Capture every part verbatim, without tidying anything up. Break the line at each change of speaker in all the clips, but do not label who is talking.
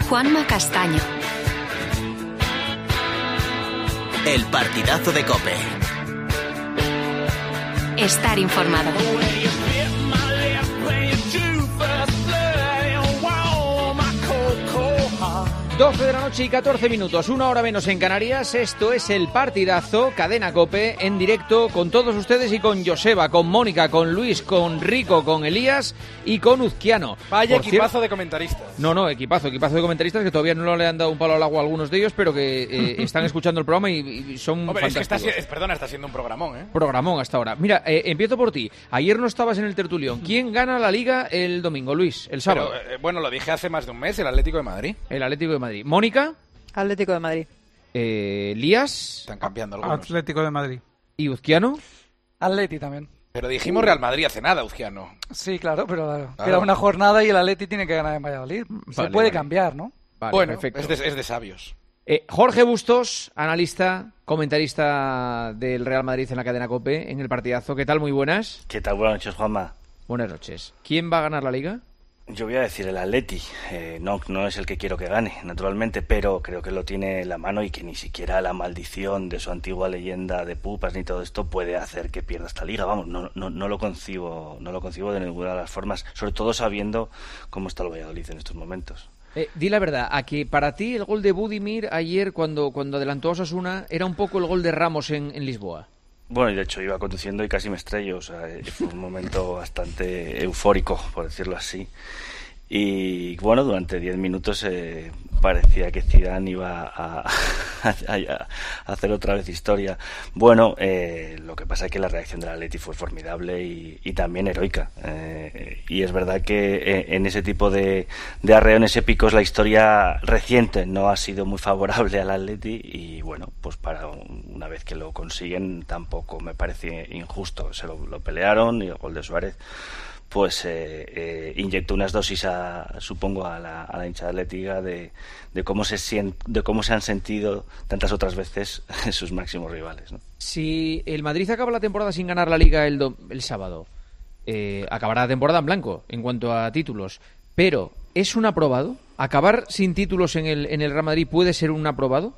Juanma Castaño.
El partidazo de COPE.
Estar informado.
doce de la noche y catorce minutos, una hora menos en Canarias. Esto es el partidazo, Cadena COPE, en directo con todos ustedes y con Joseba, con Mónica, con Luis, con Rico, con Elías y con Uzquiano.
Vaya
Por
equipazo
cier...
de comentaristas.
No, no, equipazo, equipazo de comentaristas que todavía no le han dado un palo al agua a algunos de ellos, pero que eh, están escuchando el programa y, y son
Hombre,
fantásticos.
es que está, es, perdona, está siendo un programón, ¿eh?
Programón hasta ahora. Mira, eh, empiezo por ti. Ayer no estabas en el tertulión. ¿Quién gana la Liga el domingo, Luis? El sábado.
Pero, eh, bueno, lo dije hace más de un mes, el Atlético de Madrid.
El Atlético de Madrid. ¿Mónica?
Atlético de Madrid.
Eh, ¿Lías?
Están cambiando algunos.
Atlético de Madrid.
¿Y Uzquiano?
Atleti también.
Pero dijimos Real Madrid hace nada, Uzquiano.
Sí, claro, pero claro,
Claro.
queda una jornada y el Atleti tiene que ganar en Valladolid. Se
Vale,
puede
vale.
cambiar, ¿no?
Vale,
bueno,
perfecto.
es de, es de sabios.
Eh, Jorge Bustos, analista, comentarista del Real Madrid en la cadena COPE, en el partidazo. ¿Qué tal? Muy buenas.
¿Qué tal? Buenas noches, Juanma.
Buenas noches. ¿Quién va a ganar la Liga?
Yo voy a decir el Atleti. Eh, no, no es el que quiero que gane, naturalmente, pero creo que lo tiene en la mano y que ni siquiera la maldición de su antigua leyenda de pupas ni todo esto puede hacer que pierda esta Liga. Vamos, no, no, no lo concibo, no lo concibo de ninguna de las formas, sobre todo sabiendo cómo está el Valladolid en estos momentos.
Eh, di la verdad, a que para ti el gol de Budimir ayer cuando, cuando adelantó a Osasuna era un poco el gol de Ramos en, en Lisboa.
Bueno, y de hecho iba conduciendo y casi me estrello, o sea, fue un momento bastante eufórico, por decirlo así. Y bueno, durante diez minutos eh, parecía que Zidane iba a, a, a hacer otra vez historia. Bueno, eh, lo que pasa es que la reacción del Atleti fue formidable y, y también heroica. Eh, y es verdad que en ese tipo de, de arreones épicos la historia reciente no ha sido muy favorable al Atleti y bueno, pues para una vez que lo consiguen tampoco me parece injusto. Se lo, lo pelearon y el gol de Suárez pues eh, eh, inyectó unas dosis a, supongo a la, a la hinchada atlética de, de cómo se sien, de cómo se han sentido tantas otras veces sus máximos rivales, ¿no?
Si el Madrid acaba la temporada sin ganar la Liga el, do, el sábado, eh, acabará la temporada en blanco en cuanto a títulos, pero ¿es un aprobado? ¿Acabar sin títulos en el, en el Real Madrid puede ser un aprobado?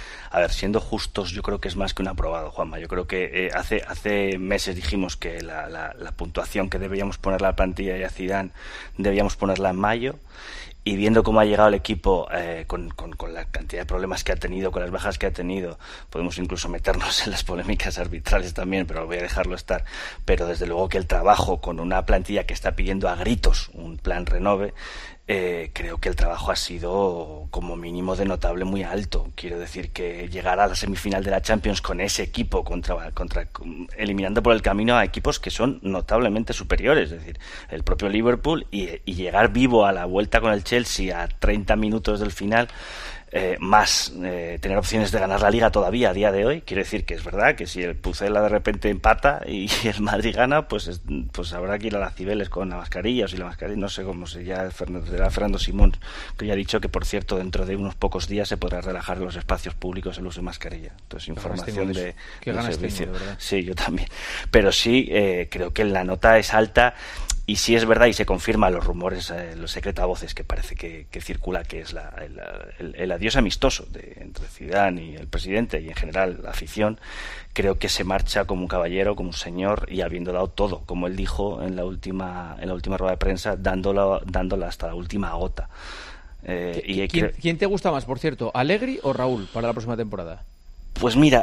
A ver, siendo justos, yo creo que es más que un aprobado, Juanma. Yo creo que eh, hace hace meses dijimos que la, la, la puntuación que deberíamos ponerle a la plantilla y a Zidane debíamos ponerla en mayo. Y viendo cómo ha llegado el equipo eh, con, con, con la cantidad de problemas que ha tenido, con las bajas que ha tenido, podemos incluso meternos en las polémicas arbitrales también, pero voy a dejarlo estar. Pero desde luego que el trabajo con una plantilla que está pidiendo a gritos un plan renove, Eh, creo que el trabajo ha sido como mínimo de notable muy alto. Quiero decir que llegar a la semifinal de la Champions con ese equipo contra, contra eliminando por el camino a equipos que son notablemente superiores, es decir, el propio Liverpool y, y llegar vivo a la vuelta con el Chelsea a treinta minutos del final, eh, más eh, tener opciones de ganar la Liga todavía a día de hoy. Quiero decir que es verdad que si el Pucela de repente empata y el Madrid gana, pues es, pues habrá que ir a las Cibeles con la mascarilla o si la mascarilla, no sé cómo se llama, era Fernando Simón, que ya ha dicho que por cierto dentro de unos pocos días se podrá relajar en los espacios públicos el uso de mascarilla. Entonces información de,
Qué
de
ganas
servicio.
tengo, de verdad.
Sí, yo también. Pero sí, eh, creo que la nota es alta. Y si es verdad y se confirma los rumores, eh, los secretavoces que parece que, que circula, que es la, el, el, el adiós amistoso de, entre Zidane y el presidente y en general la afición, creo que se marcha como un caballero, como un señor y habiendo dado todo, como él dijo en la última en la última rueda de prensa, dándola, dándola hasta la última gota. Eh, y
¿Quién,
creo...
¿Quién te gusta más, por cierto, Allegri o Raúl para la próxima temporada?
Pues mira,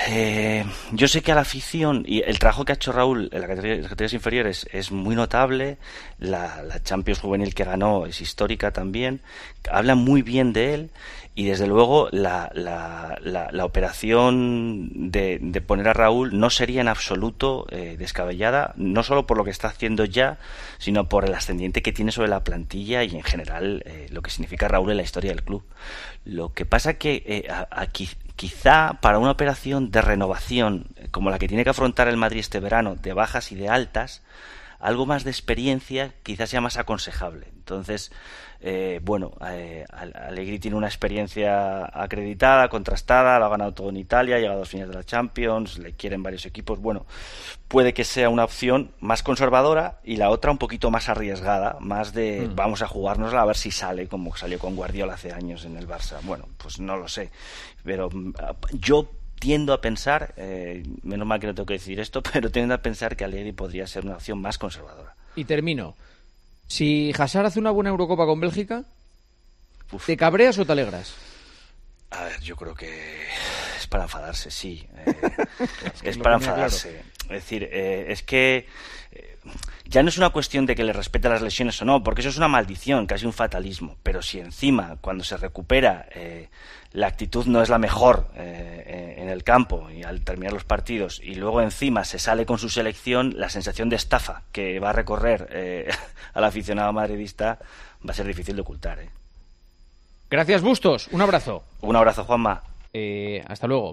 eh, yo sé que a la afición y el trabajo que ha hecho Raúl en la categoría, las categorías inferiores es muy notable, la, la Champions juvenil que ganó es histórica también, hablan muy bien de él y desde luego la, la, la, la operación de, de poner a Raúl no sería en absoluto eh, descabellada, no solo por lo que está haciendo ya, sino por el ascendiente que tiene sobre la plantilla y en general eh, lo que significa Raúl en la historia del club. Lo que pasa que eh, aquí quizá para una operación de renovación como la que tiene que afrontar el Madrid este verano, de bajas y de altas, algo más de experiencia quizás sea más aconsejable. Entonces, eh, bueno, eh, Allegri tiene una experiencia acreditada, contrastada, lo ha ganado todo en Italia, ha llegado a dos finales de la Champions, le quieren varios equipos. Bueno, puede que sea una opción más conservadora y la otra un poquito más arriesgada, más de mm. vamos a jugárnosla a ver si sale, como salió con Guardiola hace años en el Barça. Bueno, pues no lo sé, pero yo tiendo a pensar, eh, menos mal que no tengo que decir esto, pero tiendo a pensar que Allegri podría ser una opción más conservadora.
Y termino. Si Hazard hace una buena Eurocopa con Bélgica, Uf. ¿te cabreas o te alegras?
A ver, yo creo que es para enfadarse, sí. Eh, es, es para enfadarse. Claro. Es decir, eh, es que eh, ya no es una cuestión de que le respete las lesiones o no, porque eso es una maldición, casi un fatalismo. Pero si encima, cuando se recupera, eh, la actitud no es la mejor eh, en el campo y al terminar los partidos, y luego encima se sale con su selección, la sensación de estafa que va a recorrer eh, al aficionado madridista va a ser difícil de ocultar. ¿eh?
Gracias, Bustos. Un abrazo.
Un abrazo, Juanma.
Eh, hasta luego.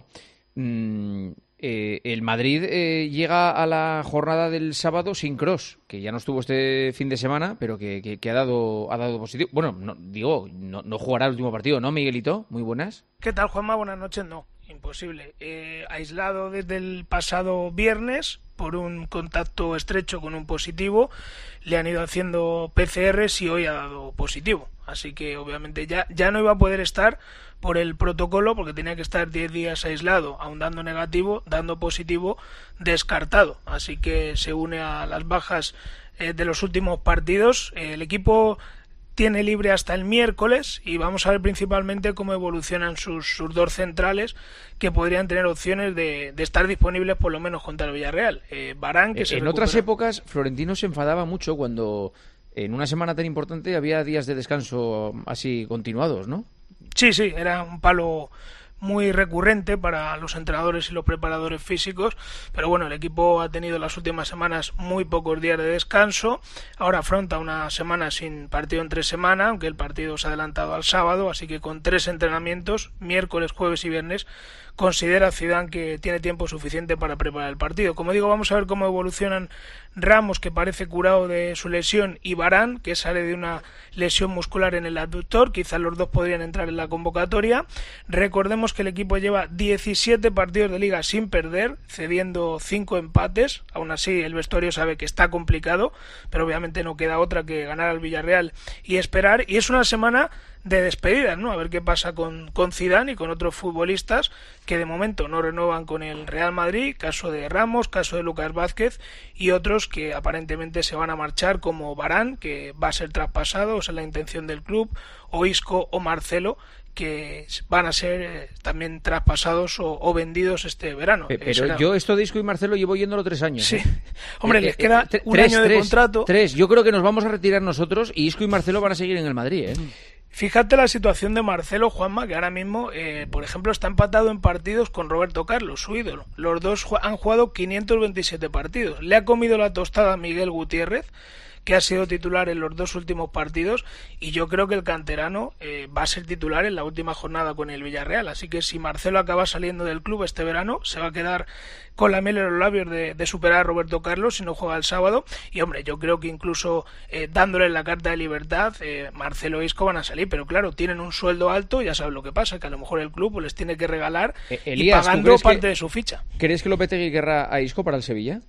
Mm, eh, el Madrid eh, llega a la jornada del sábado sin Kroos, que ya no estuvo este fin de semana, pero que, que, que ha dado ha dado positivo. Bueno, no, digo, no, no jugará el último partido, ¿no, Miguelito? Muy buenas.
¿Qué tal, Juanma? Buenas noches. No, imposible. Eh, aislado desde el pasado viernes por un contacto estrecho con un positivo. Le han ido haciendo P C Rs y hoy ha dado positivo. Así que obviamente ya, ya no iba a poder estar por el protocolo, porque tenía que estar diez días aislado, aun dando negativo, dando positivo, descartado. Así que se une a las bajas eh, de los últimos partidos. Eh, el equipo tiene libre hasta el miércoles y vamos a ver principalmente cómo evolucionan sus, sus dos centrales, que podrían tener opciones de, de estar disponibles por lo menos contra el Villarreal. Eh, Varane, que
eh,
se
En
recupera.
Otras épocas, Florentino se enfadaba mucho cuando en una semana tan importante había días de descanso así continuados, ¿no?
Sí, sí, era un palo muy recurrente para los entrenadores y los preparadores físicos, pero bueno, el equipo ha tenido las últimas semanas muy pocos días de descanso. Ahora afronta una semana sin partido entre semana, aunque el partido se ha adelantado al sábado, así que con tres entrenamientos, miércoles, jueves y viernes, considera Zidane que tiene tiempo suficiente para preparar el partido. Como digo, vamos a ver cómo evolucionan Ramos, que parece curado de su lesión, y Varane, que sale de una lesión muscular en el abductor. Quizás los dos podrían entrar en la convocatoria. Recordemos que el equipo lleva diecisiete partidos de liga sin perder, cediendo cinco empates. Aún así, el vestuario sabe que está complicado, pero obviamente no queda otra que ganar al Villarreal y esperar. Y es una semana de despedidas, ¿no? A ver qué pasa con, con Zidane y con otros futbolistas que de momento no renuevan con el Real Madrid, caso de Ramos, caso de Lucas Vázquez, y otros que aparentemente se van a marchar, como Varane, que va a ser traspasado, o sea, la intención del club, o Isco o Marcelo, que van a ser eh, también traspasados o, o vendidos este verano.
Pero será... yo esto de Isco y Marcelo llevo yéndolo tres años.
Sí.
¿eh?
Hombre,
eh,
les
eh,
queda
eh,
un
tres,
año de
tres,
contrato.
Tres. Yo creo que nos vamos a retirar nosotros y Isco y Marcelo van a seguir en el Madrid, ¿eh?
Fíjate la situación de Marcelo, Juanma, que ahora mismo, eh, por ejemplo, está empatado en partidos con Roberto Carlos, su ídolo. Los dos han jugado quinientos veintisiete partidos. Le ha comido la tostada a Miguel Gutiérrez, que ha sido titular en los dos últimos partidos, y yo creo que el canterano eh, va a ser titular en la última jornada con el Villarreal. Así que si Marcelo acaba saliendo del club este verano, se va a quedar con la miel en los labios de, de superar a Roberto Carlos si no juega el sábado. Y hombre, yo creo que incluso eh, dándole la carta de libertad, eh, Marcelo e Isco van a salir, pero claro, tienen un sueldo alto, ya sabes lo que pasa, que a lo mejor el club pues, les tiene que regalar eh, Elías, y pagando parte que, de su ficha.
¿Crees que Lopetegui querrá a Isco para el Sevilla?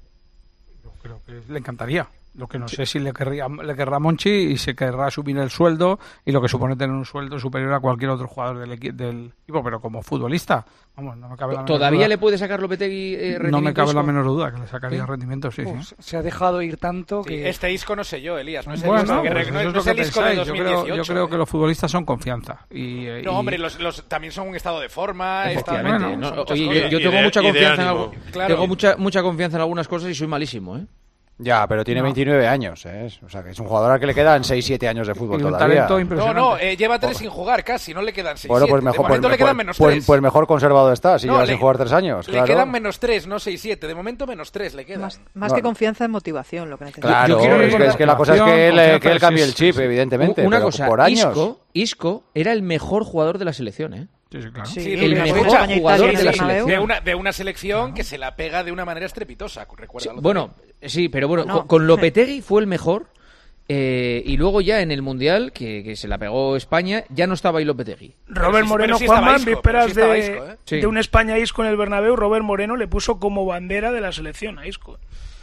Yo creo que le encantaría. Lo que no sé si le querría, le querrá Monchi y se querrá subir el sueldo, y lo que supone tener un sueldo superior a cualquier otro jugador del, equi- del equipo, pero como futbolista, vamos, no me cabe la menor duda.
¿Todavía le puede sacar Lopetegui eh, rendimiento?
No me cabe
Isco?
la menor duda que le sacaría ¿Sí? rendimiento, sí,
Uf,
sí.
Se ha dejado ir tanto
sí,
que...
Este Isco no sé yo, Elías, no es el
bueno,
Isco que,
pues
no,
eso
no
es lo
el
que
Isco de
pensáis.
dos mil dieciocho.
Yo creo, yo creo que los futbolistas son confianza. Y,
no,
y...
hombre, los, los, también son un estado de forma.
Efectivamente.
Estado,
no,
no,
oye, yo, yo
y
tengo
de,
mucha confianza en
algo,
claro. Tengo mucha, mucha confianza en algunas cosas y soy malísimo, ¿eh?
Ya, pero tiene no. veintinueve años, ¿eh? O sea, que es un jugador al que le quedan seis siete años de fútbol todavía.
No, no, eh, lleva tres sin jugar casi, no le quedan seis
Bueno, pues mejor,
de momento
pues,
le quedan
pues,
menos
pues,
tres.
Pues mejor conservado está, si
no,
lleva
le,
sin jugar tres años,
le
claro.
Le quedan menos tres, no seis siete, de momento menos tres le quedan.
Más, más
no.
que confianza es motivación lo que necesita.
Claro,
yo quiero
es, que, es que la cosa es que él, que él cambie el chip, evidentemente.
Una
pero
cosa,
por años.
Isco, Isco era el mejor jugador de la selección, ¿eh?
Sí, sí, claro.
Sí,
Sí,
el
lo que
mejor
escucha,
jugador
sí,
de la
sí,
selección.
de una, de una selección que se la pega de una manera estrepitosa. Recuerda.
Sí, bueno, sí, pero bueno,
No.
con, con Lopetegui fue el mejor. Eh, y luego ya en el Mundial, que, que se la pegó España, ya no estaba ahí Lopetegui.
Robert
sí-
Moreno,
pero sí estaba
Juanma, en
Isco,
vísperas
pero sí estaba
de,
Isco, ¿eh?
Sí.
de un España-Isco en el Bernabéu, Robert Moreno le puso como bandera de la selección a Isco.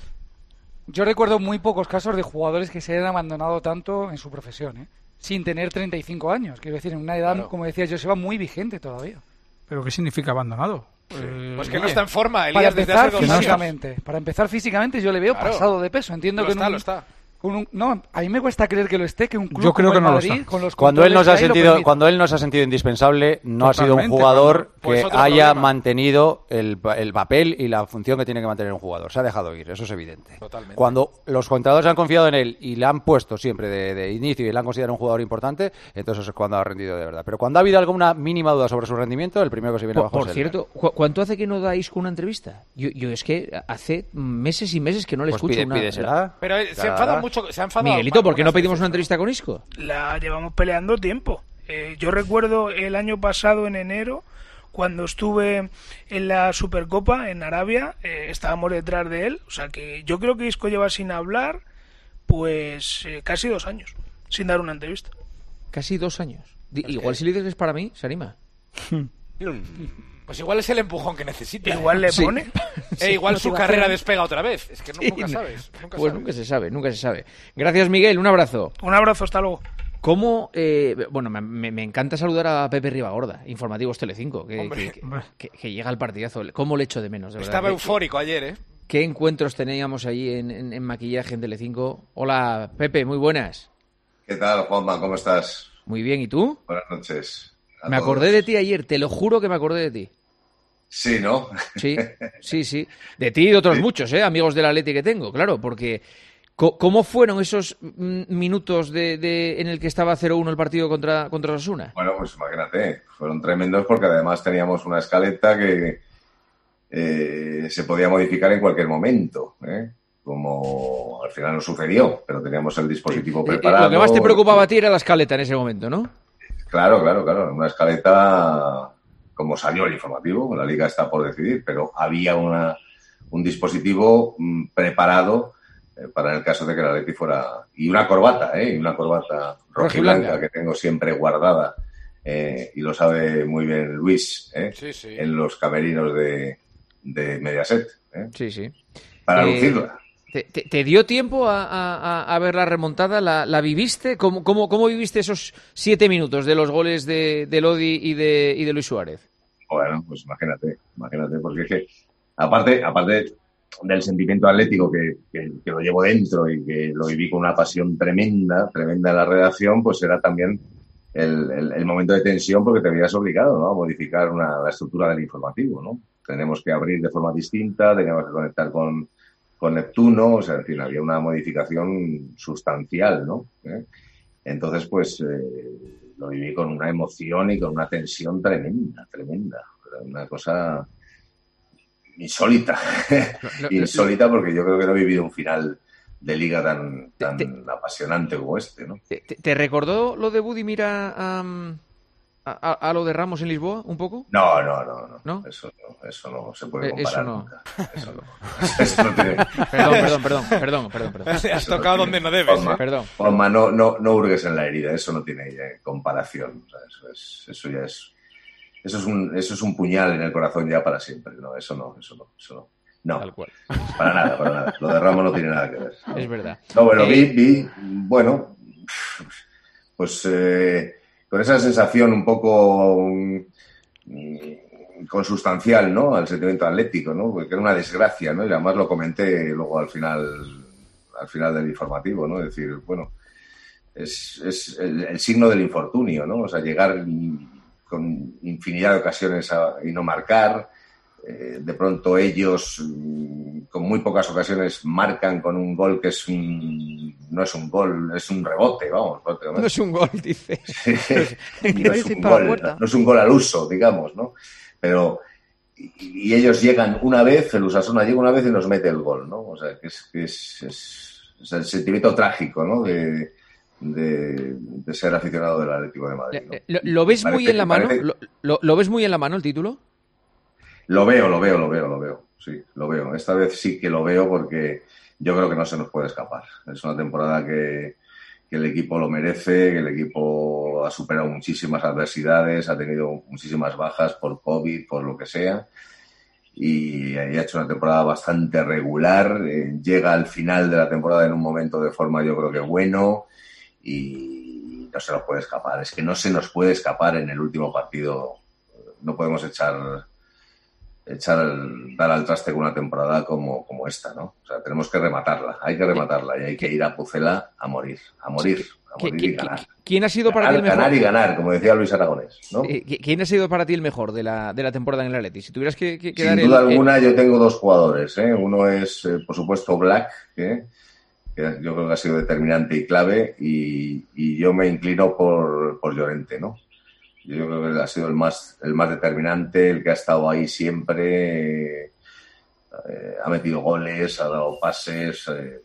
Yo recuerdo muy pocos casos de jugadores que se hayan abandonado tanto en su profesión, ¿eh? Sin tener treinta y cinco años. Quiero decir, en una edad,
Claro.
como decía Joseba, muy vigente todavía.
¿Pero qué significa abandonado? Eh,
Pues que no
oye,
está en forma,
Para
Elías, desde
empezar
hace dos años.
físicamente, para empezar físicamente yo le veo
Claro.
pasado de peso. Entiendo
Lo
que
está,
en un-
lo está.
con un- no, a mí me cuesta creer que lo esté, que un club
Yo creo
como
que
el
no lo
Madrid,
está.
con los
Cuando él
controles
nos ha
que hay, lo
sentido,
permite.
cuando él nos ha sentido indispensable, no ha sido un
Totalmente,
jugador
cuando-
pues
que
otro
haya
problema.
mantenido el, pa- el papel y la función que tiene que mantener un jugador. Se ha dejado ir, eso es evidente.
Totalmente.
Cuando los entrenadores han confiado en él y le han puesto siempre de, de inicio y le han considerado un jugador importante, entonces es cuando ha rendido de verdad. Pero cuando ha habido alguna mínima duda sobre su rendimiento, el primero que se viene
Por,
abajo
por
es él.
cierto, ¿cu- ¿cuánto hace que no da Isco una entrevista? Yo, yo es que hace meses y meses que no le
Pues
escucho
pide,
una...
pídesela.
Pero eh, se
Claro.
enfada mucho, se ha enfadado.
Miguelito, ¿por qué no
algunas
pedimos
veces,
una
¿no?
entrevista con Isco?
La llevamos peleando tiempo. Eh, yo recuerdo el año pasado, en enero, cuando estuve en la Supercopa en Arabia, eh, estábamos detrás de él. O sea que yo creo que Isco lleva sin hablar, pues eh, casi dos años, sin dar una entrevista.
Casi dos años. Di- Igual si le dices que es para mí, se anima.
Pues igual es el empujón que necesita.
Igual le
Sí.
pone.
Eh, igual su
motivación.
carrera despega otra vez. Es que no-
Sí,
nunca sabes. Nunca
pues
sabes.
nunca se sabe, nunca se sabe. Gracias, Miguel, un abrazo.
Un abrazo, hasta luego.
¿Cómo? eh, bueno, me, me- me encanta saludar a Pepe Ribagorda, Informativos Telecinco, que,
Hombre.
que, que- que llega al partidazo. ¿Cómo le echo de menos? De verdad?
Estaba
¿Qué-
eufórico ayer, ¿eh?
¿Qué encuentros teníamos allí en, en- en maquillaje en Telecinco? Hola, Pepe, muy buenas.
¿Qué tal, Juanma? ¿Cómo estás?
Muy bien, ¿y tú?
Buenas noches. a
Me
todos.
acordé de ti ayer, te lo juro que me acordé de ti.
Sí, ¿no?
Sí, sí, sí. De ti y de otros muchos, ¿eh? Amigos del Atleti que tengo, claro, porque co- ¿cómo fueron esos mm, minutos de, de- en el que estaba cero uno el partido contra, contra Osasuna?
Bueno, pues imagínate, fueron tremendos porque además teníamos una escaleta que eh, se podía modificar en cualquier momento, ¿eh? Como al final no sucedió, pero teníamos el dispositivo
Eh, eh,
preparado.
Lo que más te preocupaba a ti era la escaleta en ese momento, ¿no?
Claro, claro, claro. Una escaleta, como salió el informativo, la liga está por decidir, pero había una, un dispositivo mm, preparado eh, para el caso de que la Atleti fuera... Y una corbata, ¿eh? Y una corbata rojiblanca
Rojiblanca.
que tengo siempre guardada, eh, y lo sabe muy bien Luis, ¿eh?
Sí, sí.
En los camerinos de, de Mediaset, ¿eh?
Sí, sí.
Para
Eh,
lucirla.
¿Te, te- te dio tiempo a, a- a- a ver la remontada? ¿La, la viviste? ¿Cómo, cómo, cómo viviste esos siete minutos de los goles de, de Lodi y de, y de Luis Suárez?
Bueno, pues imagínate, imagínate, porque es que, aparte, aparte del sentimiento atlético que, que, que lo llevo dentro y que lo viví con una pasión tremenda, tremenda en la redacción, pues era también el, el, el momento de tensión porque te habías obligado, ¿no?, a modificar una, la estructura del informativo, ¿no? Tenemos que abrir de forma distinta, teníamos que conectar con, con Neptuno, o sea, en fin, había una modificación sustancial, ¿no? ¿Eh? Entonces, pues, eh, lo viví con una emoción y con una tensión tremenda, tremenda. Una cosa insólita. Insólita porque yo creo que no he vivido un final de liga tan, tan
Te- te-
apasionante como este, ¿no?
¿Te, te- te recordó lo de Budimir a, a, a- a lo de Ramos en Lisboa, un poco?
No, no, no, no.
¿No?
Eso no, eso no se puede
Eh,
comparar
eso no.
nunca. Eso no. Eso no tiene...
Perdón, perdón, perdón, perdón, perdón, perdón.
Has
Eso no
tocado
tiene
donde no debes.
forma.
¿eh?
Perdón.
Juanma, no, no, no hurgues en la herida, eso no tiene eh, comparación. O sea, eso, es, eso ya es, eso es un, eso es un puñal en el corazón ya para siempre. No, eso no, eso no, eso no. No,
Tal cual.
para nada, para nada. Lo de Ramos no tiene nada que ver.
Es verdad.
No, bueno,
Eh,
vi, vi, bueno, pues eh, con esa sensación un poco mm, consustancial, ¿no?, al sentimiento atlético, ¿no?, porque era una desgracia, ¿no?, y además lo comenté luego al final, al final del informativo, ¿no?, es decir, bueno, es, es el, el signo del infortunio, ¿no?, o sea, llegar con infinidad de ocasiones a, y no marcar. Eh, de pronto ellos, mm, con muy pocas ocasiones, marcan con un gol que es un, no es un gol, es un rebote, vamos, prácticamente.
No es un gol, dice.
no, es un gol, no es un gol al uso, digamos, ¿no? Pero, y, y ellos llegan una vez, el Osasuna llega una vez y nos mete el gol, ¿no? O sea, que es, que es, es, es el sentimiento trágico, ¿no?, de, de, de ser aficionado del Atlético de Madrid, ¿no?
¿Lo, lo ves
Parece-
muy en la mano?
parece-
¿Lo, lo, lo ves muy en la mano el título?
Lo veo, lo veo, lo veo, lo veo. Sí, lo veo. Esta vez sí que lo veo porque yo creo que no se nos puede escapar. Es una temporada que, que el equipo lo merece, que el equipo ha superado muchísimas adversidades, ha tenido muchísimas bajas por COVID, por lo que sea, y ha hecho una temporada bastante regular. Eh, llega al final de la temporada en un momento de forma, yo creo que bueno, y no se nos puede escapar. Es que no se nos puede escapar en el último partido. No podemos echar echar el- dar al traste con una temporada como, como esta, ¿no? O sea, tenemos que rematarla, hay que rematarla y hay que ir a Pucela a morir, a morir, a
¿Qui-
morir
qui-
y ganar.
¿Quién ha sido para
Ganar,
ti el mejor?
ganar y ganar, como decía Luis Aragonés, ¿no?
Eh, ¿qui- ¿Quién ha sido para ti el mejor de la, de la temporada en el Atleti? Si tuvieras que, que, que
Sin
dar
duda
el,
alguna, yo tengo dos jugadores, ¿eh? Uno es, eh, por supuesto, Black, ¿eh? que yo creo que ha sido determinante y clave, y, y yo me inclino por, por Llorente, ¿no? Yo creo que ha sido el más, el más determinante, el que ha estado ahí siempre, eh, ha metido goles, ha dado pases. eh.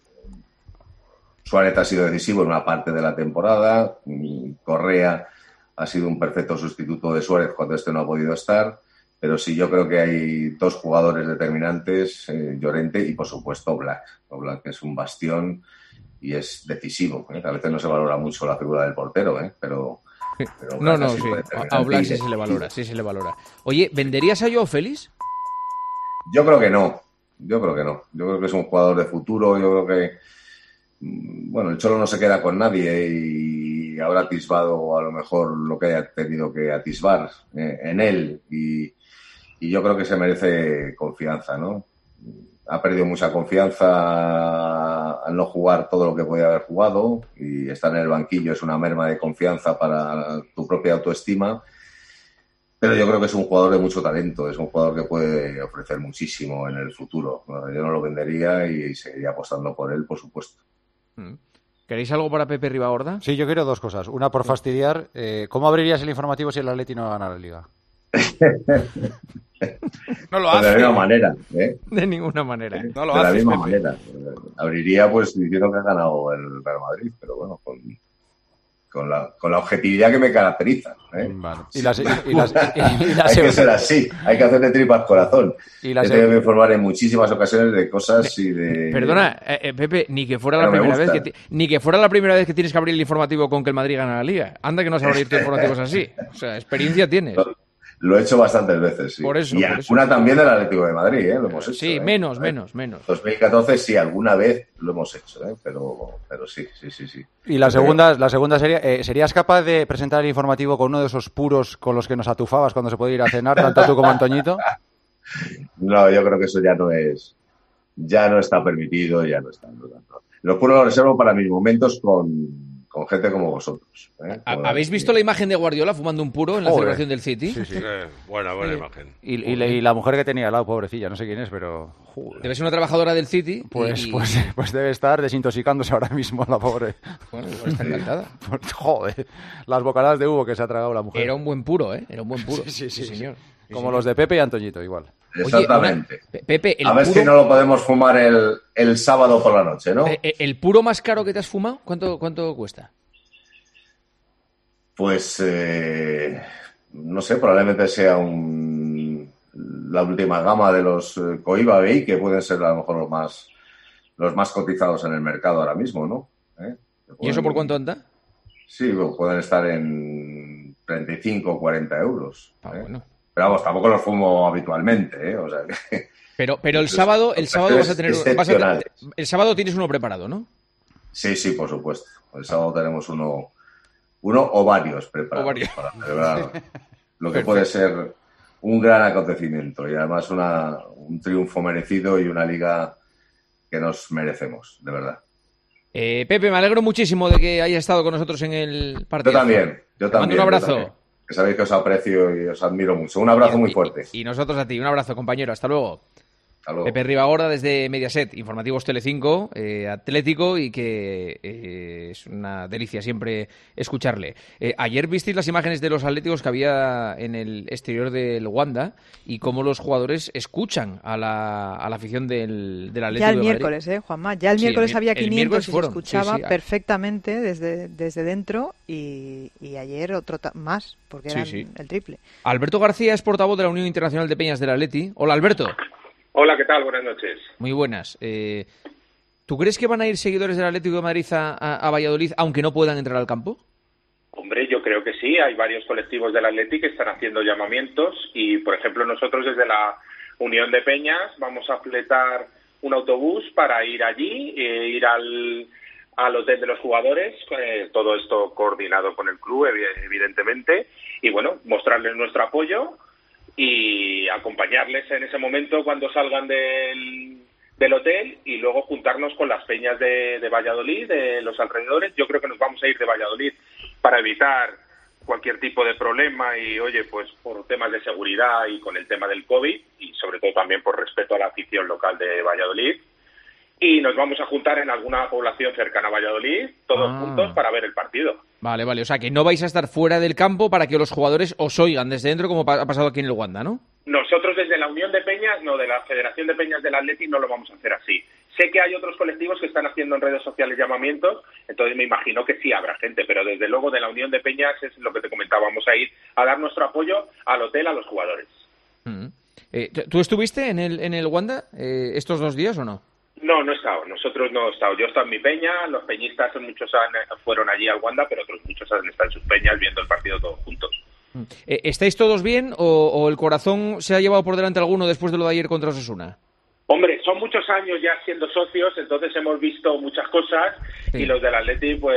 Suárez ha sido decisivo en una parte de la temporada, y Correa ha sido un perfecto sustituto de Suárez cuando este no ha podido estar, pero sí yo creo que hay dos jugadores determinantes, eh, Llorente y por supuesto Black. Black es un bastión y es decisivo, ¿eh? A veces no se valora mucho la figura del portero, ¿eh? pero... pero
No,
Black
no,
ha
sí.
sido
A
determinante
a Oblak
y
sí se le
decisivo.
valora, sí se le valora. Oye, ¿venderías a Joao Félix?
Yo creo que no, yo creo que no. Yo creo que es un jugador de futuro, yo creo que, mm, bueno, el Cholo no se queda con nadie y habrá atisbado a lo mejor lo que haya tenido que atisbar eh, en él y, y yo creo que se merece confianza, ¿no? Ha perdido mucha confianza al no jugar todo lo que podía haber jugado y estar en el banquillo es una merma de confianza para tu propia autoestima. Pero yo creo que es un jugador de mucho talento, es un jugador que puede ofrecer muchísimo en el futuro. Yo no lo vendería y seguiría apostando por él, por supuesto.
¿Queréis algo para Pepe Ribaorda?
Sí, yo quiero dos cosas. Una, por fastidiar, eh, ¿cómo abrirías el informativo si el Atleti no gana la Liga?
No lo
Pues de la
hace.
misma manera, ¿eh?
De ninguna manera.
No lo
de la
haces,
misma
Pepe.
manera. Eh, Abriría pues diciendo que ha ganado el Real Madrid, pero bueno, con, con, la, con la objetividad que me caracteriza. ¿eh?
Vale. Y las, y, y las, y, y las-
Hay que ser así, hay que hacer de tripas corazón.
Y las-
He tenido que informar en muchísimas ocasiones de cosas y de...
Perdona, eh, eh, Pepe, ni que fuera
Pero
la
me
primera vez
gusta.
que ti- ni que fuera la primera vez que tienes que abrir el informativo con que el Madrid gana la Liga. Anda que no sabes abrir tus informativos así. O sea, experiencia tienes.
Lo he hecho bastantes veces, sí.
Por eso,
y
por
alguna
eso.
también del Atlético de Madrid, ¿eh? Lo hemos hecho.
Sí,
¿eh?
menos,
¿Eh?
menos, menos.
dos mil catorce sí, alguna vez lo hemos hecho, ¿eh? pero, pero sí, sí, sí, sí.
y la segunda, la segunda sería, eh, ¿serías capaz de presentar el informativo con uno de esos puros con los que nos atufabas cuando se puede ir a cenar, tanto tú como Antoñito?
No, yo creo que eso ya no es, ya no está permitido, ya no está. No, no. Lo puro lo reservo para mis momentos con, con gente como vosotros. ¿eh?
¿Ha-
Como-
¿Habéis visto la imagen de Guardiola fumando un puro en la
Joder.
celebración del City?
Sí, sí.
Eh, buena, buena
Eh,
imagen.
Y, y la, y la mujer que tenía al lado, pobrecilla, no sé quién es, pero... joder.
Debe ser una trabajadora del City.
Pues,
y-
pues, pues debe estar desintoxicándose ahora mismo la pobre.
Bueno, igual está encantada.
Pues, joder, las bocanadas de Hugo que se ha tragado la mujer.
Era un buen puro, ¿eh? Era un buen puro.
Sí, sí, sí,
señor. Sí,
Como
señor.
los de Pepe y Antoñito, igual.
Exactamente.
Oye, una- Pe- Pepe, el
A ver
puro,
si no lo podemos fumar el, el sábado por la noche, ¿no?
eh, eh, el puro más caro que te has fumado, ¿cuánto, cuánto cuesta?
Pues eh, no sé, probablemente sea un, la última gama de los eh, Cohiba Bay, que pueden ser a lo mejor los más los más cotizados en el mercado ahora mismo, ¿no? ¿Eh?
¿Y eso por cuánto anda?
Sí, bueno, pueden estar en treinta y cinco o cuarenta euros.
Ah,
¿eh?
bueno.
Pero vamos, tampoco los fumo habitualmente, ¿eh? O sea que...
Pero, pero el
Eso es-
sábado, el sábado vas a tener, vas a tener-
excepcionales.
el sábado tienes uno preparado, ¿no?
Sí, sí, por supuesto. El sábado tenemos uno, uno o varios preparados
O varios.
para celebrar lo que puede ser un gran acontecimiento y además una, un triunfo merecido y una liga que nos merecemos, de verdad.
Eh, Pepe, me alegro muchísimo de que hayas estado con nosotros en el partido.
Yo también, yo
Te mando
también.
un
yo
abrazo.
también. Que sabéis que os aprecio y os admiro mucho. Un abrazo muy fuerte.
Y nosotros a ti. Un abrazo, compañero. Hasta luego. Pepe Ribagorda desde Mediaset, Informativos Telecinco, eh, Atlético, y que eh, es una delicia siempre escucharle. Eh, ayer visteis las imágenes de los atléticos que había en el exterior del Wanda y cómo los jugadores escuchan a la, a la afición del, del Atlético.
Ya el
de
miércoles,
Madrid.
¿eh, Juanma? Ya el
Sí,
miércoles
el,
había
el
quinientos y se
fueron.
escuchaba
sí, sí.
perfectamente desde, desde dentro y, y ayer otro ta- más, porque eran
sí, sí.
el triple.
Alberto García es portavoz de la Unión Internacional de Peñas del Atleti. Hola, Alberto.
Hola, ¿qué tal? Buenas noches.
Muy buenas. Eh, ¿Tú crees que van a ir seguidores del Atlético de Madrid a, a, a Valladolid aunque no puedan entrar al campo?
Hombre, yo creo que sí. Hay varios colectivos del Atleti que están haciendo llamamientos y, por ejemplo, nosotros desde la Unión de Peñas vamos a fletar un autobús para ir allí, eh, ir al, al hotel de los jugadores, eh, todo esto coordinado con el club, evidentemente, y bueno, mostrarles nuestro apoyo y acompañarles en ese momento cuando salgan del, del hotel y luego juntarnos con las peñas de, de Valladolid, de los alrededores. Yo creo que nos vamos a ir de Valladolid para evitar cualquier tipo de problema y, oye, pues por temas de seguridad y con el tema del COVID y sobre todo también por respeto a la afición local de Valladolid. Y nos vamos a juntar en alguna población cercana a Valladolid, todos
ah.
juntos, para ver el partido.
Vale, vale. O sea, que no vais a estar fuera del campo para que los jugadores os oigan desde dentro, como ha pasado aquí en el Wanda, ¿no?
Nosotros desde la Unión de Peñas, no, de la Federación de Peñas del Atleti, no lo vamos a hacer así. Sé que hay otros colectivos que están haciendo en redes sociales llamamientos, entonces me imagino que sí habrá gente, pero desde luego de la Unión de Peñas es lo que te comentaba, vamos a ir a dar nuestro apoyo al hotel, a los jugadores.
Mm. Eh, ¿Tú estuviste en el, en el Wanda eh, estos dos días o no?
No, no he estado. Nosotros no he estado. Yo he estado en mi peña, los peñistas muchos han, fueron allí al Wanda, pero otros muchos han estado en sus peñas viendo el partido todos juntos.
Eh, ¿Estáis todos bien o, o el corazón se ha llevado por delante alguno después de lo de ayer contra Osasuna?
Hombre, son muchos años ya siendo socios, entonces hemos visto muchas cosas sí. Y los del Atleti, pues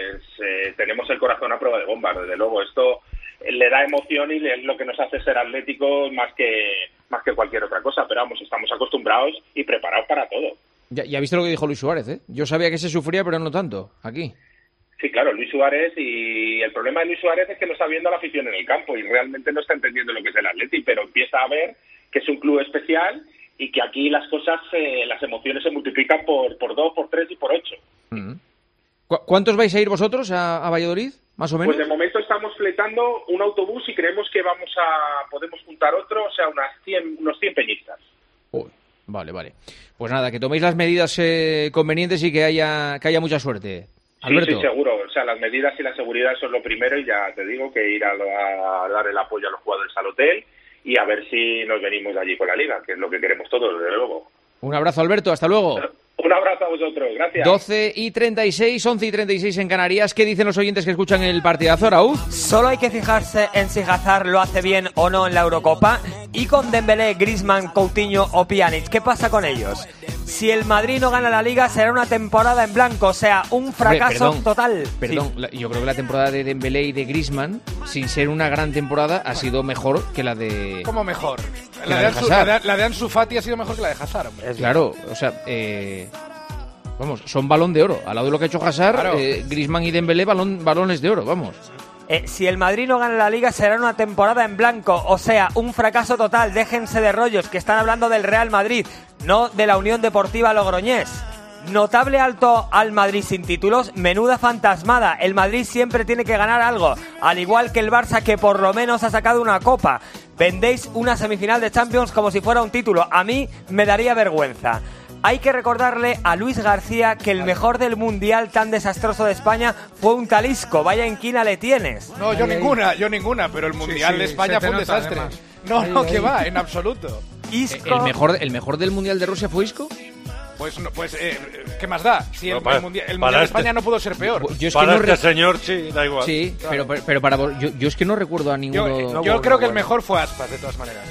eh, tenemos el corazón a prueba de bombas, desde luego. Esto le da emoción y es lo que nos hace ser atléticos más que más que cualquier otra cosa, pero vamos, estamos acostumbrados y preparados para todo.
Ya, ya viste lo que dijo Luis Suárez, ¿eh? Yo sabía que se sufría, pero no tanto, aquí.
Sí, claro, Luis Suárez, y el problema de Luis Suárez es que no está viendo a la afición en el campo y realmente no está entendiendo lo que es el Atleti, pero empieza a ver que es un club especial y que aquí las cosas, eh, las emociones se multiplican por, por dos, por tres y por ocho.
Mm. ¿Cu- ¿Cuántos vais a ir vosotros a, a Valladolid, más o menos?
Pues de momento estamos fletando un autobús y creemos que vamos a podemos juntar otro, o sea, unas cien, unos cien peñistas.
Uy, vale, vale. Pues nada, que toméis las medidas eh, convenientes y que haya que haya mucha suerte. Alberto.
Sí, sí, seguro. O sea, las medidas y la seguridad son lo primero y ya te digo que ir a, a dar el apoyo a los jugadores al hotel y a ver si nos venimos de allí con la liga, que es lo que queremos todos, desde luego.
Un abrazo, Alberto. Hasta luego.
Un abrazo a vosotros. Gracias.
doce y treinta y seis, once y treinta y seis en Canarias. ¿Qué dicen los oyentes que escuchan el partidazo, Raúl?
Solo hay que fijarse en si Hazard lo hace bien o no en la Eurocopa. Y con Dembélé, Griezmann, Coutinho o Pjanic, ¿qué pasa con ellos? Si el Madrid no gana la Liga será una temporada en blanco, o sea, un fracaso
Hombre, perdón,
total.
Perdón,
Sí.
la- yo creo que la temporada de Dembélé y de Griezmann, sin ser una gran temporada, ha sido mejor que la de...
¿Cómo mejor?
que
La
la
de,
de
Ansu,
Hazard.
la de- la de Ansu Fati ha sido mejor que la de Hazard, hombre.
Claro, o sea, eh, vamos, son balón de oro. Al lado de lo que ha hecho Hazard,
Claro.
eh, Griezmann y Dembélé, balón, balones de oro, vamos.
Eh, si el Madrid no gana la Liga será una temporada en blanco, o sea, un fracaso total. Déjense de rollos, que están hablando del Real Madrid, no de la Unión Deportiva Logroñés. Notable alto al Madrid sin títulos, menuda fantasmada. El Madrid siempre tiene que ganar algo, al igual que el Barça, que por lo menos ha sacado una copa. Vendéis una semifinal de Champions como si fuera un título. A mí me daría vergüenza. Hay que recordarle a Luis García que el mejor del Mundial tan desastroso de España fue un Talisco. Vaya inquina le tienes.
No, yo ninguna, yo ninguna, pero el Mundial
sí,
de España
se te
fue un
nota,
desastre.
además.
No,
Ahí,
no,
ahí.
que va, en absoluto.
¿El mejor, ¿El mejor del Mundial de Rusia fue Isco?
Pues, no, pues eh, ¿qué más da? Si el,
No, para-
el Mundial, el
para
mundial de
este-
España no pudo ser peor.
Yo es que
Para
no
este
re-
señor, sí, da igual.
Sí, pero, pero, pero para vos, yo, yo es que no recuerdo a ninguno...
Yo, yo creo que el mejor fue Aspas, de todas maneras.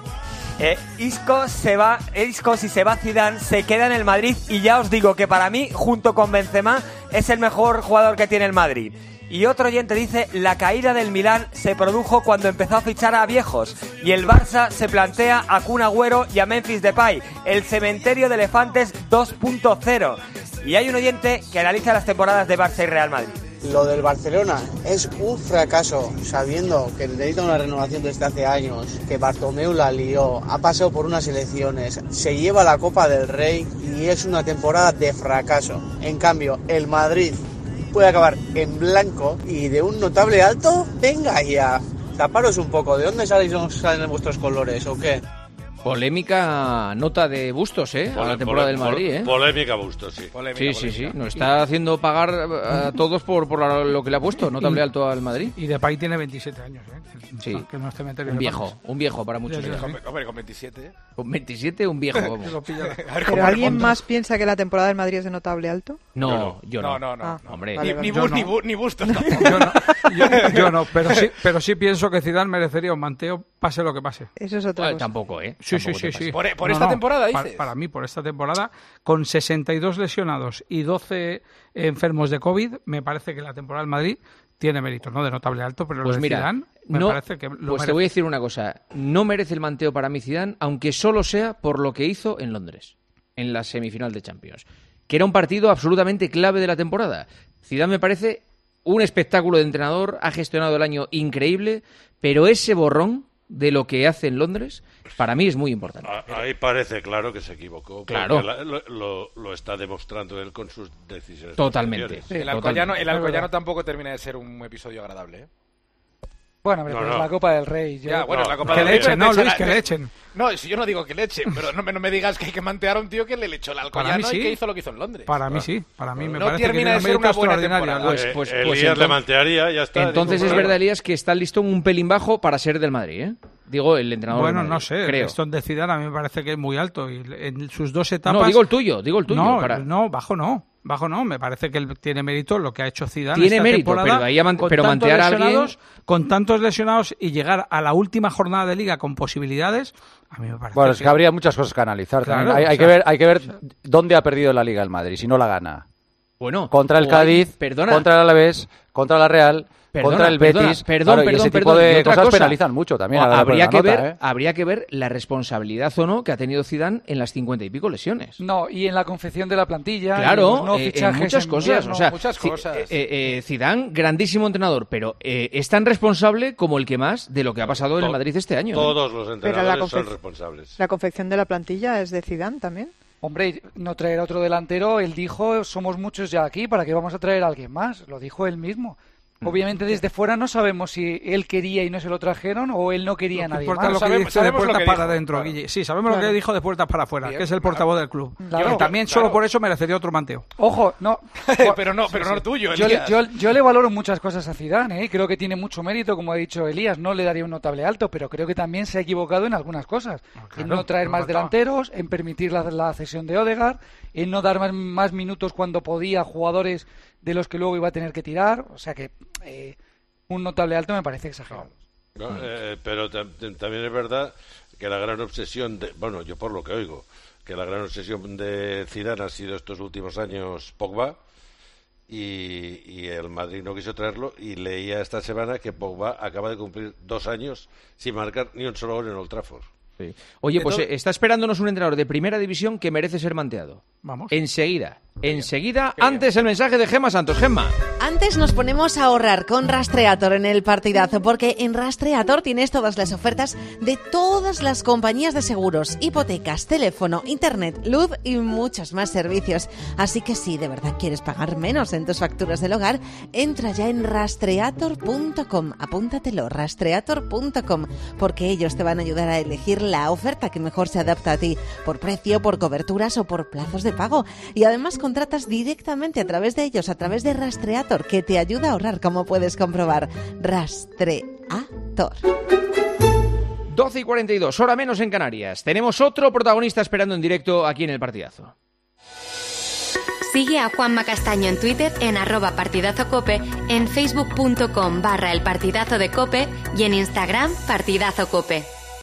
Eh, Isco se va, Isco si se va Zidane se queda en el Madrid y ya os digo que para mí, junto con Benzema, es el mejor jugador que tiene el Madrid. Y otro oyente dice, la caída del Milán se produjo cuando empezó a fichar a viejos y el Barça se plantea a Kun Agüero y a Memphis Depay, el cementerio de elefantes dos punto cero. Y hay un oyente que analiza las temporadas de Barça y Real Madrid.
lo del Barcelona es un fracaso, sabiendo que necesita una renovación desde hace años, que Bartomeu la lió, ha pasado por unas elecciones, se lleva la Copa del Rey y es una temporada de fracaso. En cambio, el Madrid puede acabar en blanco y de un notable alto, venga ya, taparos un poco, ¿de dónde saléis, salen vuestros colores o qué?
Polémica nota de Bustos, ¿eh? A la temporada del Madrid, ¿eh?
Polémica Bustos, sí.
Polémica, sí, sí, sí. Nos está haciendo pagar a todos por, por lo que le ha puesto, notable alto al Madrid.
Y Depay tiene veintisiete años, ¿eh?
Sí.
Que no esté metido
un viejo, un viejo para muchos.
Sí, sí, sí. Hombre, con veintisiete.
Con veintisiete, un viejo, vamos.
¿Pero alguien más piensa que la temporada del Madrid es de notable alto?
No, yo no.
No, no, no.
Ah,
no.
Hombre.
Ni,
vale,
ni,
vale.
bus,
no.
ni, bu, ni Bustos.
Yo no, yo, yo no, pero sí, pero sí pienso que Zidane merecería un manteo, pase lo que pase.
Eso es otra
Bueno,
cosa.
tampoco, ¿eh?
Sí,
Tampoco
sí,
te
sí, sí.
pases.
Por, por
No,
esta
no,
temporada,
para,
dices.
para mí, por esta temporada, con sesenta y dos lesionados y doce enfermos de COVID, me parece que la temporada del Madrid tiene méritos, ¿no? De notable alto, pero
Pues
lo de
mira,
Zidane me
no,
parece que lo
pues
merece.
te voy a decir una cosa. No merece el manteo para mí Zidane, aunque solo sea por lo que hizo en Londres, en la semifinal de Champions, que era un partido absolutamente clave de la temporada. Zidane me parece un espectáculo de entrenador, ha gestionado el año increíble, pero ese borrón de lo que hace en Londres, para mí es muy importante.
Ahí parece claro que se equivocó.
Claro.
La, lo, lo, lo está demostrando él con sus decisiones.
Totalmente.
Sí, el Alcoyano, el Alcoyano tampoco termina de ser un episodio agradable, ¿eh?
Bueno, hombre,
No,
pero
no.
es la Copa del Rey. Yo-
Ya, bueno,
No,
la Copa
que
del
le
Rey,
echen,
pero
no,
te
Luis,
echa-
que le echen.
No, si yo no digo que le echen, pero no me, no me digas que hay que mantear a un tío que le echó el
Para
Alcoyano
mí sí.
y que hizo lo que hizo en Londres.
Para mí sí, para mí me
No
parece que
termina
tiene
de
un
ser una
mérito
buena
extraordinario.
temporada.
Pues,
Eh,
pues,
Elías
pues
le
entonces-
mantearía, ya está.
Entonces
ningún
es
problema.
verdad, Elías, que está listo un pelín bajo para ser del Madrid, ¿eh? Digo, el entrenador
Bueno,
del
no
Madrid,
sé,
creo.
esto de Zidane a mí me parece que es muy alto y en sus dos etapas...
No, digo el tuyo, digo el tuyo.
No,
para-
no, bajo no. Bajo no, me parece que él tiene mérito lo que ha hecho Zidane
Tiene
esta
mérito,
temporada,
pero ahí a man-
con
pero
tantos
mantear a alguien-
lesionados, con tantos lesionados y llegar a la última jornada de liga con posibilidades, a mí me parece
Bueno, es que habría muchas cosas que analizar.
Claro,
también. hay,
o
hay
sea,
que ver, hay que ver dónde ha perdido la Liga el Madrid, si no la gana.
Bueno,
Contra el
o hay-
Cádiz,
perdona,
contra el Alavés, contra la Real,
Perdona,
contra el
perdona,
Betis.
perdón,
Claro, y
perdón,
ese tipo
perdón. Y
de
otra
cosas
cosa,
penalizan mucho también.
o-
a la-
habría,
la
que
nota,
ver,
¿eh?
habría que ver la responsabilidad o no que ha tenido Zidane en las cincuenta y pico lesiones.
No, y en la confección de la plantilla. y en
Claro,
los no
eh, en
fichajes
muchas
en
cosas.
invierno.
O sea,
muchas
Zi-
cosas.
eh, eh, Zidane, grandísimo entrenador, pero eh, es tan responsable como el que más de lo que ha pasado en el
To-
Madrid este año. ¿eh?
Todos los
Pero la
entrenadores son
confe-
responsables.
¿La confección de la plantilla es de Zidane también?
Hombre, no traer a otro delantero, él dijo, somos muchos ya aquí, ¿para qué vamos a traer a alguien más? Lo dijo él mismo. Obviamente desde fuera no sabemos si él quería y no se lo trajeron o él no quería a
Lo que
nadie
importa
más.
es lo que
Sabemos-
dice de
sabemos lo
puertas
que
para
dijo,
adentro,
claro.
Guille. Sí, sabemos lo
Claro.
que dijo de puertas para afuera,
Bien,
que es el portavoz del club.
Claro.
Que también
Claro.
solo por eso merecería otro manteo.
Ojo, no.
pero no, pero no tuyo,
Yo le,
Elías.
yo, yo le valoro muchas cosas a Zidane, ¿eh? Creo que tiene mucho mérito, como ha dicho Elías. No le daría un notable alto, pero creo que también se ha equivocado en algunas cosas. en no traer
no
más
faltaba.
delanteros, en permitir la, la cesión de Odegaard, en no dar más, más minutos cuando podía a jugadores de los que luego iba a tener que tirar. O sea que eh, un notable alto me parece exagerado.
¿no? Eh, pero tam- tam- también es verdad que la gran obsesión, de, bueno, yo por lo que oigo, que la gran obsesión de Zidane ha sido estos últimos años Pogba y, y el Madrid no quiso traerlo y leía esta semana que Pogba acaba de cumplir dos años sin marcar ni un solo gol en Old Trafford.
Sí. Oye, pues
Entonces-
eh, está esperándonos un entrenador de primera división que merece ser manteado.
Vamos.
Enseguida, enseguida, antes el mensaje de Gemma Santos. Gemma.
Antes nos ponemos a ahorrar con Rastreator en el partidazo, porque en Rastreator tienes todas las ofertas de todas las compañías de seguros, hipotecas, teléfono, internet, luz y muchos más servicios. Así que si de verdad quieres pagar menos en tus facturas del hogar, entra ya en rastreator punto com. Apúntatelo, rastreator punto com, porque ellos te van a ayudar a elegir la oferta que mejor se adapta a ti, por precio, por coberturas o por plazos de pago. Y además contratas directamente a través de ellos, a través de Rastreator, que te ayuda a ahorrar, como puedes comprobar. Rastreator.
doce y cuarenta y dos, hora menos en Canarias. Tenemos otro protagonista esperando en directo aquí en el partidazo.
Sigue a Juanma Castaño en Twitter en arroba partidazo cope, en facebook punto com barra el partidazo de cope y en Instagram partidazo cope.